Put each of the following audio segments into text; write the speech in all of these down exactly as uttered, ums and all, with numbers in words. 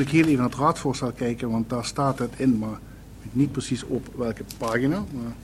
ik heel even naar het raadsvoorstel kijken, want daar staat het in, maar ik weet niet precies op welke pagina. Maar...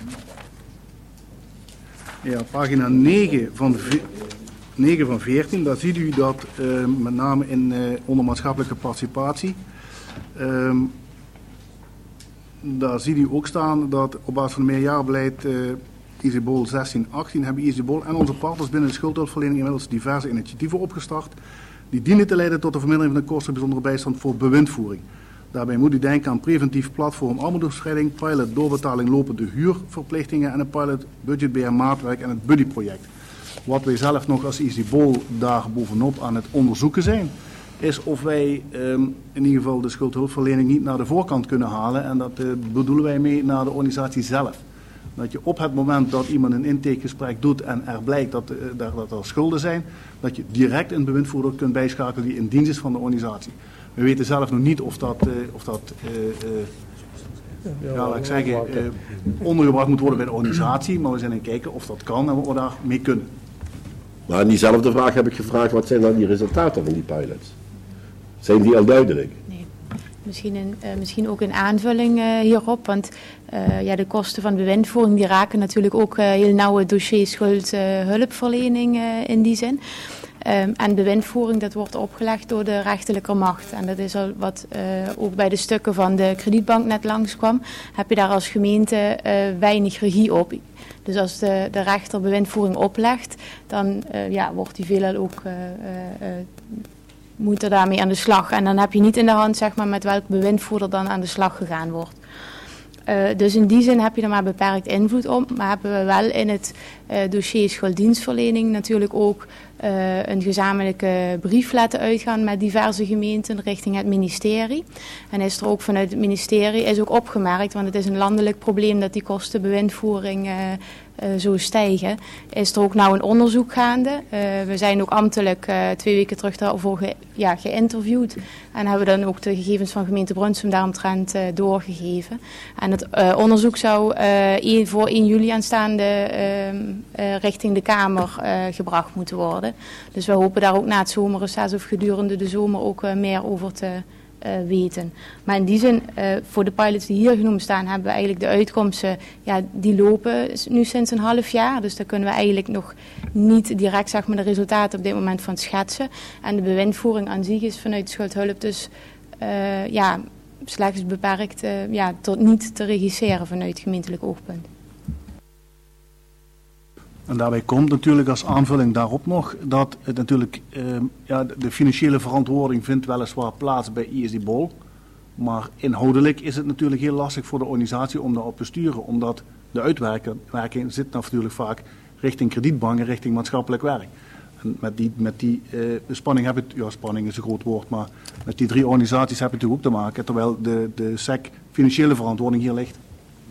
Ja, pagina negen van, negen van veertien, daar ziet u dat uh, met name in, uh, onder maatschappelijke participatie, um, daar ziet u ook staan dat op basis van het meerjarenbeleid uh, EasyBol zestien achttien hebben EasyBol en onze partners binnen de schuldhulpverlening inmiddels diverse initiatieven opgestart die dienen te leiden tot de vermindering van de kosten bijzondere bijstand voor bewindvoering. Daarbij moet u denken aan preventief platform armoedebestrijding, pilot doorbetaling lopende huurverplichtingen en een pilot budgetbeheer maatwerk en het buddyproject. Wat wij zelf nog als EasyBol daar bovenop aan het onderzoeken zijn, is of wij um, in ieder geval de schuldhulpverlening niet naar de voorkant kunnen halen. En dat uh, bedoelen wij mee naar de organisatie zelf. Dat je op het moment dat iemand een intakegesprek doet en er blijkt dat, uh, dat er schulden zijn, dat je direct een bewindvoerder kunt bijschakelen die in dienst is van de organisatie. We weten zelf nog niet of dat, uh, of dat uh, uh, ja, laat ik zeggen, uh, ondergebracht moet worden bij de organisatie. Maar we zijn aan het kijken of dat kan en wat we daar mee kunnen. Maar in diezelfde vraag heb ik gevraagd, wat zijn dan die resultaten van die pilots? Zijn die al duidelijk? Nee. Misschien, een, uh, misschien ook een aanvulling uh, hierop, want uh, ja, de kosten van bewindvoering die raken natuurlijk ook uh, heel nauw het dossier schuldhulpverlening uh, uh, in die zin. Um, en bewindvoering, dat wordt opgelegd door de rechterlijke macht. En dat is al wat uh, ook bij de stukken van de kredietbank net langskwam. Heb je daar als gemeente uh, weinig regie op. Dus als de, de rechter bewindvoering oplegt, dan uh, ja, wordt die veelal ook uh, uh, uh, moet er daarmee aan de slag. En dan heb je niet in de hand, zeg maar, met welk bewindvoerder dan aan de slag gegaan wordt. Uh, dus in die zin heb je er maar beperkt invloed op. Maar hebben we wel in het uh, dossier schulddienstverlening natuurlijk ook uh, een gezamenlijke brief laten uitgaan met diverse gemeenten richting het ministerie. En is er ook vanuit het ministerie is ook opgemerkt, want het is een landelijk probleem dat die kosten bewindvoering uh, uh, zo stijgen. Is er ook nou een onderzoek gaande. Uh, we zijn ook ambtelijk uh, twee weken terug daarvoor ge, ja, geïnterviewd. En hebben dan ook de gegevens van gemeente Brunsum daaromtrent uh, doorgegeven. En het uh, onderzoek zou uh, voor één juli aanstaande uh, uh, richting de Kamer uh, gebracht moeten worden. Dus we hopen daar ook na het zomerreces of gedurende de zomer ook uh, meer over te uh, weten. Maar in die zin, uh, voor de pilots die hier genoemd staan, hebben we eigenlijk de uitkomsten, ja, die lopen nu sinds een half jaar. Dus daar kunnen we eigenlijk nog niet direct, zeg maar, de resultaten op dit moment van schetsen. En de bewindvoering aan zich is vanuit de schuldhulp dus uh, ja, slechts beperkt uh, ja, tot niet te regisseren vanuit gemeentelijk oogpunt. En daarbij komt natuurlijk als aanvulling daarop nog dat het natuurlijk, eh, ja, de financiële verantwoording vindt weliswaar plaats bij EasyBol. Maar inhoudelijk is het natuurlijk heel lastig voor de organisatie om daarop te sturen. Omdat de uitwerking zit natuurlijk vaak richting kredietbanken, richting maatschappelijk werk. En met die, met die uh, spanning heb je, ja, spanning is een groot woord, maar met die drie organisaties heb je natuurlijk ook te maken. Terwijl de, de S E C financiële verantwoording hier ligt.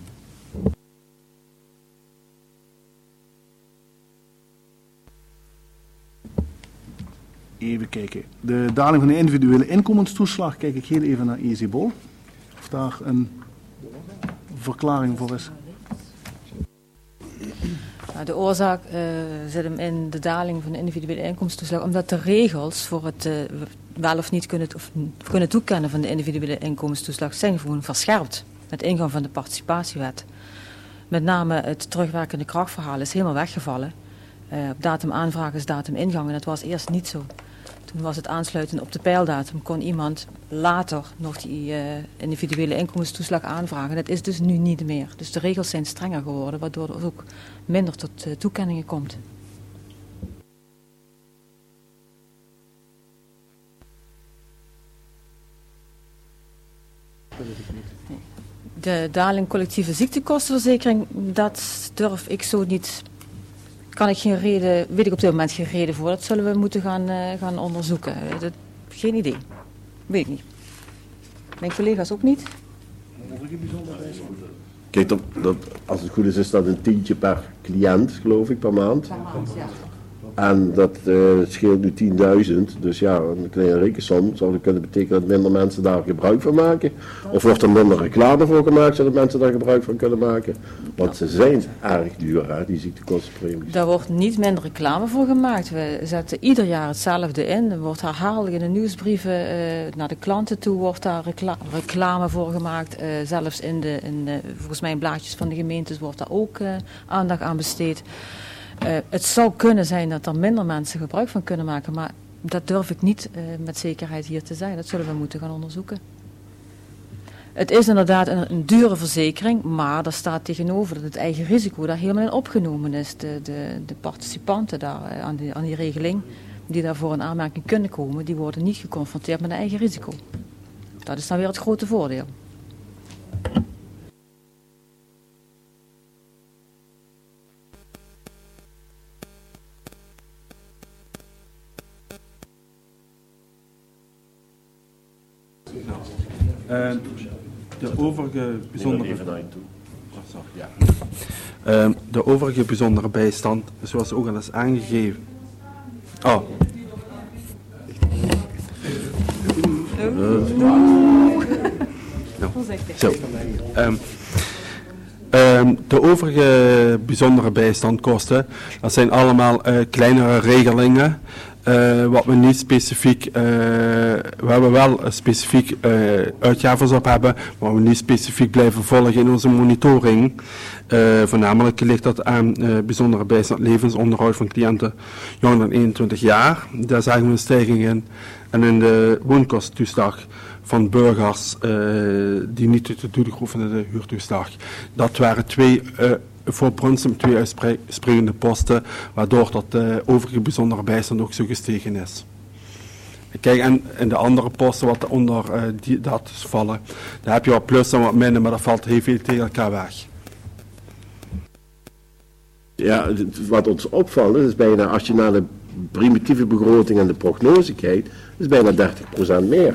Even kijken. De daling van de individuele inkomenstoeslag, kijk ik heel even naar EasyBol. Of daar een verklaring voor is. De oorzaak uh, zit hem in de daling van de individuele inkomstentoeslag, omdat de regels voor het uh, wel of niet kunnen, of kunnen toekennen van de individuele inkomstentoeslag zijn gewoon verscherpt met ingang van de participatiewet. Met name het terugwerkende krachtverhaal is helemaal weggevallen. Uh, op datum aanvraag is datum ingang en dat was eerst niet zo. Toen was het aansluiten op de pijldatum, kon iemand later nog die uh, individuele inkomenstoeslag aanvragen. Dat is dus nu niet meer. Dus de regels zijn strenger geworden, waardoor er ook minder tot uh, toekenningen komt. De daling collectieve ziektekostenverzekering, dat durf ik zo niet. Kan ik geen reden, weet ik op dit moment geen reden voor. Dat zullen we moeten gaan, uh, gaan onderzoeken. Dat, geen idee. Weet ik niet. Mijn collega's ook niet. Kijk, dat, dat, als het goed is, is dat een tientje per cliënt, geloof ik, per maand. Per maand, ja. En dat uh, scheelt nu tienduizend. Dus ja, een kleine rekensom zou dat kunnen betekenen dat minder mensen daar gebruik van maken. Of wordt er minder reclame voor gemaakt, zodat mensen daar gebruik van kunnen maken. Want ze zijn erg duur, hè, die ziektekostenpremies. Daar wordt niet minder reclame voor gemaakt. We zetten ieder jaar hetzelfde in. Er wordt herhaaldelijk in de nieuwsbrieven uh, naar de klanten toe wordt daar recla- reclame voor gemaakt. Uh, zelfs in de, in de, volgens mij in blaadjes van de gemeentes wordt daar ook uh, aandacht aan besteed. Uh, het zou kunnen zijn dat er minder mensen gebruik van kunnen maken, maar dat durf ik niet uh, met zekerheid hier te zeggen. Dat zullen we moeten gaan onderzoeken. Het is inderdaad een, een dure verzekering, maar daar staat tegenover dat het eigen risico daar helemaal in opgenomen is. De, de, de participanten daar uh, aan, die, aan die regeling, die daarvoor in aanmerking kunnen komen, die worden niet geconfronteerd met een eigen risico. Dat is dan weer het grote voordeel. Uh, de overige bijzondere... Oh, sorry, ja. uh, de overige bijzondere bijstand, zoals ook al is aangegeven... Oh. Uh. No. Zo. Um, um, de overige bijzondere bijstandkosten, dat zijn allemaal uh, kleinere regelingen. Uh, wat we niet specifiek, uh, we hebben wel specifiek uh, uitgaven op hebben, maar we niet specifiek blijven volgen in onze monitoring. Uh, voornamelijk ligt dat aan uh, bijzondere bijstand levensonderhoud van cliënten jonger dan eenentwintig jaar. Daar zagen we een stijging in. En in de woonkostentoeslag van burgers uh, die niet tot de toegang oefenen de huurtoeslag. Dat waren twee... Uh, voor Brunsum twee uitspringende posten, waardoor dat de overige bijzondere bijstand ook zo gestegen is. Kijk, en, en de andere posten wat onder uh, die, dat vallen, daar heb je wat plus en wat minder, maar dat valt heel veel tegen elkaar weg. Ja, wat ons opvalt is bijna, als je naar de primitieve begroting en de prognose kijkt, is bijna dertig procent meer.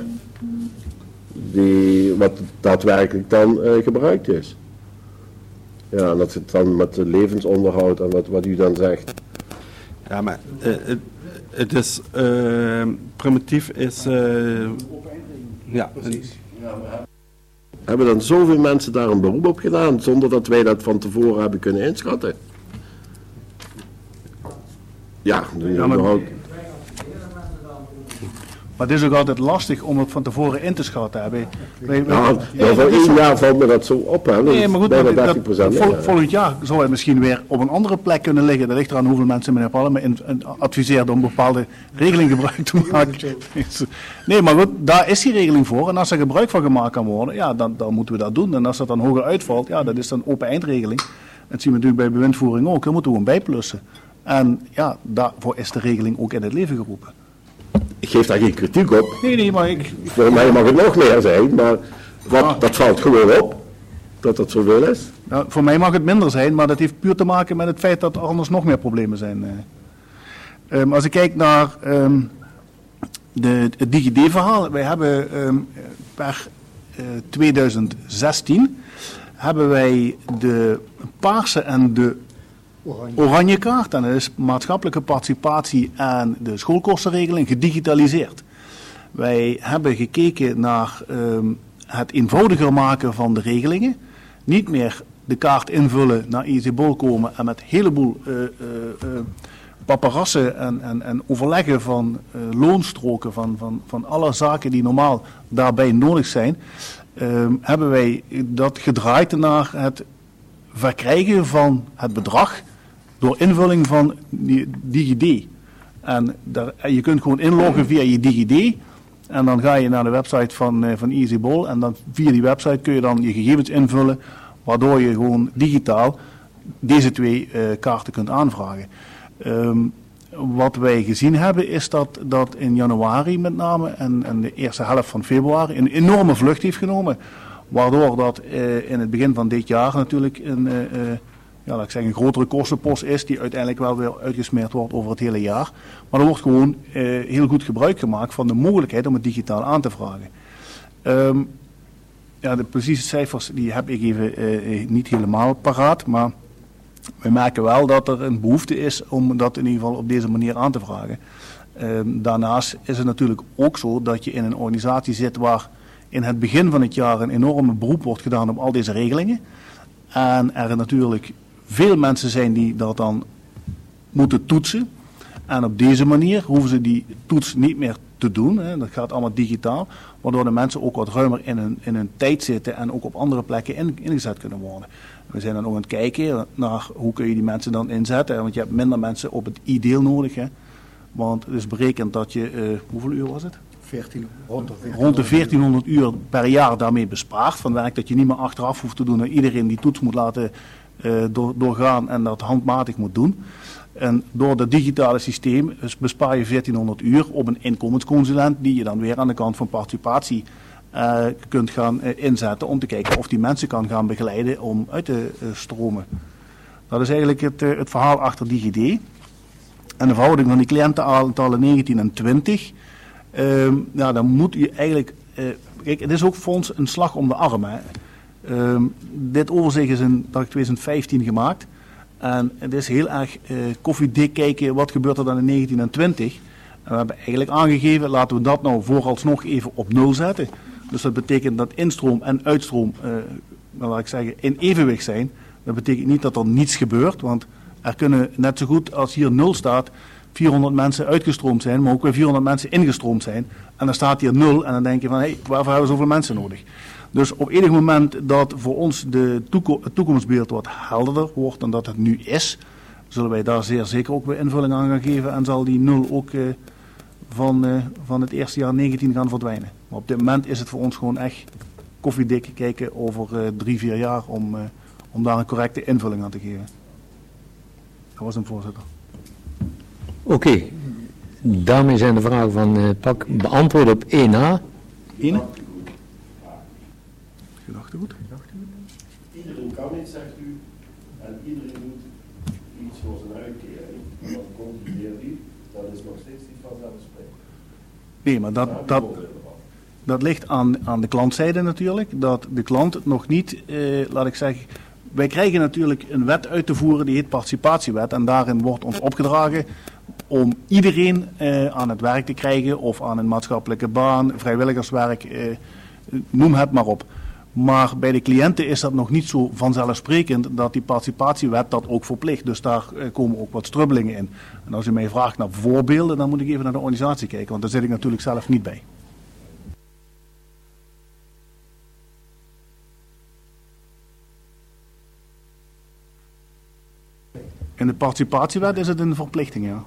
Die, wat daadwerkelijk dan uh, gebruikt is. Ja, en dat zit dan met het levensonderhoud en wat, wat u dan zegt. Ja, maar uh, het, het is, uh, primitief is, uh, ja. Precies. Hebben dan zoveel mensen daar een beroep op gedaan, zonder dat wij dat van tevoren hebben kunnen inschatten? Ja, ja maar, maar het is ook altijd lastig om het van tevoren in te schatten. Wij, wij, nou, ja, voor één jaar valt me dat zo op. Hè. Nee, maar goed, bijna dat, dertig procent vol, meer, volgend jaar zou het misschien weer op een andere plek kunnen liggen. Dat ligt eraan hoeveel mensen meneer Palme in, in, adviseert om bepaalde regeling gebruik te maken. Nee, maar goed, daar is die regeling voor. En als er gebruik van gemaakt kan worden, ja, dan, dan moeten we dat doen. En als dat dan hoger uitvalt, ja, dat is dan open eindregeling. Dat zien we natuurlijk bij bewindvoering ook. Daar moeten we gewoon bijplussen. En ja, daarvoor is de regeling ook in het leven geroepen. Ik geef daar geen kritiek op. Nee, nee, maar ik... Voor mij mag het nog meer zijn, maar wat, ah. dat valt gewoon op, dat dat zoveel is. Ja, voor mij mag het minder zijn, maar dat heeft puur te maken met het feit dat er anders nog meer problemen zijn. Um, als ik kijk naar um, de, het DigiD-verhaal, wij hebben um, per uh, twintig zestien hebben wij de paarse en de Oranje. Oranje kaart, en dat is maatschappelijke participatie en de schoolkostenregeling gedigitaliseerd. Wij hebben gekeken naar um, het eenvoudiger maken van de regelingen. Niet meer de kaart invullen, naar I C Bol komen en met een heleboel uh, uh, uh, paparassen en, en, en overleggen van uh, loonstroken, van, van, van alle zaken die normaal daarbij nodig zijn. Um, hebben wij dat gedraaid naar het verkrijgen van het bedrag door invulling van DigiD. En daar, je kunt gewoon inloggen via je DigiD. En dan ga je naar de website van, uh, van I C Bol. En dan via die website kun je dan je gegevens invullen. Waardoor je gewoon digitaal deze twee uh, kaarten kunt aanvragen. Um, wat wij gezien hebben is dat dat in januari met name en, en de eerste helft van februari een enorme vlucht heeft genomen. Waardoor dat uh, in het begin van dit jaar natuurlijk een, uh, uh, ja, laat ik zeggen, een grotere kostenpost is die uiteindelijk wel weer uitgesmeerd wordt over het hele jaar. Maar er wordt gewoon uh, heel goed gebruik gemaakt van de mogelijkheid om het digitaal aan te vragen. Um, ja, de precieze cijfers die heb ik even uh, niet helemaal paraat, maar we merken wel dat er een behoefte is om dat in ieder geval op deze manier aan te vragen. Uh, daarnaast is het natuurlijk ook zo dat je in een organisatie zit waar in het begin van het jaar een enorme beroep wordt gedaan op al deze regelingen. En er natuurlijk veel mensen zijn die dat dan moeten toetsen. En op deze manier hoeven ze die toets niet meer te doen. Hè. Dat gaat allemaal digitaal. Waardoor de mensen ook wat ruimer in hun, in hun tijd zitten en ook op andere plekken in, ingezet kunnen worden. We zijn dan ook aan het kijken naar hoe kun je die mensen dan inzetten. Want je hebt minder mensen op het I-deel nodig. Hè. Want het is berekend dat je, uh, hoeveel uur was het? veertien, rond de Rond de veertienhonderd uur per jaar daarmee bespaart. Van werk dat je niet meer achteraf hoeft te doen. En iedereen die toets moet laten uh, door, doorgaan en dat handmatig moet doen. En door dat digitale systeem bespaar je veertienhonderd uur op een inkomensconsulent die je dan weer aan de kant van participatie uh, kunt gaan uh, inzetten om te kijken of die mensen kan gaan begeleiden om uit te uh, stromen. Dat is eigenlijk het, uh, het verhaal achter DigiD. En de verhouding van die cliëntenaantallen negentien en twintig, uh, ja, dan moet je eigenlijk, uh, kijk, het is ook voor ons een slag om de arm. Hè. Uh, dit overzicht is in twintig vijftien gemaakt. En het is heel erg uh, koffiedik kijken wat gebeurt er dan in negentien en twintig. En we hebben eigenlijk aangegeven, laten we dat nou vooralsnog even op nul zetten. Dus dat betekent dat instroom en uitstroom, uh, laat ik zeggen, in evenwicht zijn. Dat betekent niet dat er niets gebeurt, want er kunnen net zo goed als hier nul staat, vierhonderd mensen uitgestroomd zijn, maar ook weer vierhonderd mensen ingestroomd zijn. En dan staat hier nul en dan denk je van, hé, hey, waarvoor hebben we zoveel mensen nodig? Dus op enig moment dat voor ons de toeko- het toekomstbeeld wat helderder wordt dan dat het nu is, zullen wij daar zeer zeker ook weer invulling aan gaan geven en zal die nul ook uh, van, uh, van het eerste jaar negentien gaan verdwijnen. Maar op dit moment is het voor ons gewoon echt koffiedik kijken over uh, drie, vier jaar om, uh, om daar een correcte invulling aan te geven. Dat was hem, voorzitter. Oké, okay. Daarmee zijn de vragen van uh, Pak beantwoord op één A. één? Gedachtegoed. Iedereen kan iets, zegt u, en iedereen doet iets voor zijn uitkering. En dan komt die heer die, dat is nog steeds niet vanzelfsprekend. Nee, maar dat, dat, dat ligt aan, aan de klantzijde natuurlijk. Dat de klant nog niet, eh, laat ik zeggen, wij krijgen natuurlijk een wet uit te voeren die heet participatiewet. En daarin wordt ons opgedragen om iedereen eh, aan het werk te krijgen of aan een maatschappelijke baan, vrijwilligerswerk, eh, noem het maar op. Maar bij de cliënten is dat nog niet zo vanzelfsprekend dat die participatiewet dat ook verplicht. Dus daar uh, komen ook wat strubbelingen in. En als u mij vraagt naar voorbeelden, dan moet ik even naar de organisatie kijken, want daar zit ik natuurlijk zelf niet bij. In de participatiewet is het een verplichting, ja.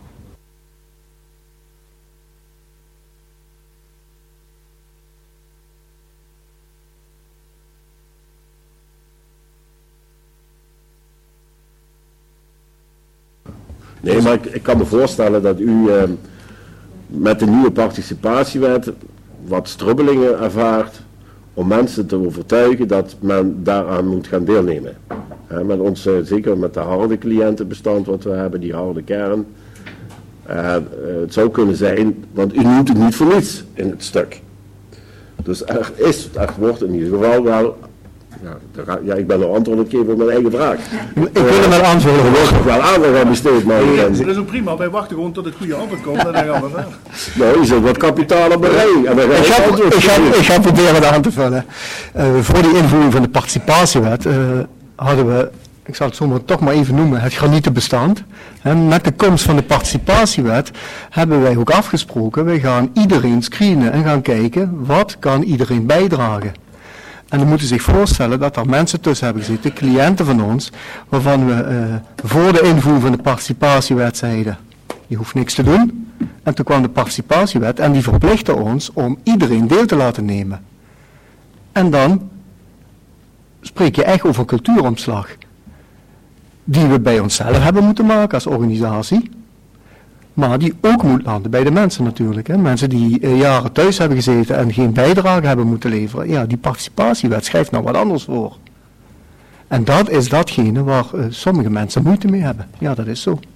Nee, maar ik, ik kan me voorstellen dat u eh, met de nieuwe participatiewet wat strubbelingen ervaart om mensen te overtuigen dat men daaraan moet gaan deelnemen. He, met ons, uh, zeker met de harde cliëntenbestand wat we hebben, die harde kern. Uh, uh, het zou kunnen zijn, want u noemt het niet voor niets in het stuk. Dus er is, er wordt in ieder geval wel... Ja, ja, ik ben een antwoord aan het geven op mijn eigen vraag. Ik wil hem wel antwoorden. Er wordt nog wel aandacht aan besteed, maar... Nee, dat is ook prima, wij wachten gewoon tot het goede antwoord komt en dan gaan we verder. Nou, je zit wat kapitaal op berei. Ik ga, ik, ga, ik ga proberen het aan te vullen. Uh, voor die invoering van de participatiewet uh, hadden we, ik zal het zomaar toch maar even noemen, het granietenbestand. En met de komst van de participatiewet hebben wij ook afgesproken, wij gaan iedereen screenen en gaan kijken, wat kan iedereen bijdragen. En dan moeten zich voorstellen dat er mensen tussen hebben gezeten, cliënten van ons, waarvan we uh, voor de invoering van de participatiewet zeiden, je hoeft niks te doen. En toen kwam de participatiewet en die verplichtte ons om iedereen deel te laten nemen. En dan spreek je echt over een cultuuromslag, die we bij onszelf hebben moeten maken als organisatie. Maar die ook moet landen bij de mensen natuurlijk. Hè. Mensen die uh, jaren thuis hebben gezeten en geen bijdrage hebben moeten leveren. Ja, die participatiewet schrijft nou wat anders voor. En dat is datgene waar uh, sommige mensen moeite mee hebben. Ja, dat is zo.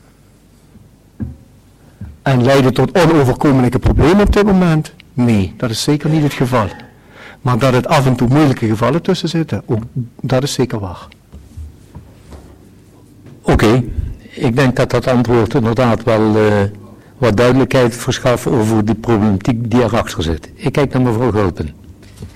En leiden tot onoverkomelijke problemen op dit moment? Nee, dat is zeker niet het geval. Maar dat het af en toe moeilijke gevallen tussen zitten, ook dat is zeker waar. Oké, ik denk dat dat antwoord inderdaad wel uh, wat duidelijkheid verschaft over die problematiek die erachter zit. Ik kijk naar mevrouw Gulpen.